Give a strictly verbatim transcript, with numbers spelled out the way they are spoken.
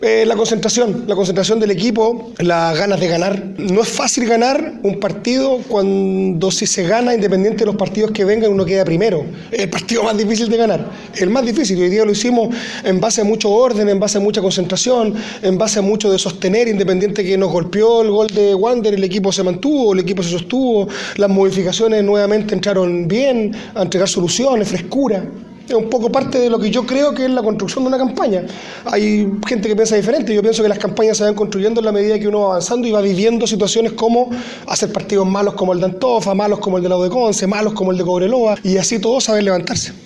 Eh, la concentración, la concentración del equipo, las ganas de ganar. No es fácil ganar un partido cuando si se gana, independiente de los partidos que vengan, uno queda primero. Es el partido más difícil de ganar, el más difícil. Hoy día lo hicimos en base a mucho orden, en base a mucha concentración, en base a mucho de sostener, independiente que nos golpeó el gol de Wander, el equipo se mantuvo, el equipo se sostuvo, las modificaciones nuevamente entraron bien, a entregar soluciones, frescura. Es un poco parte de lo que yo creo que es la construcción de una campaña. Hay gente que piensa diferente. Yo pienso que las campañas se van construyendo en la medida que uno va avanzando y va viviendo situaciones como hacer partidos malos como el de Antofa, malos como el de la U de Conce, malos como el de Cobreloa, y así todos saben levantarse.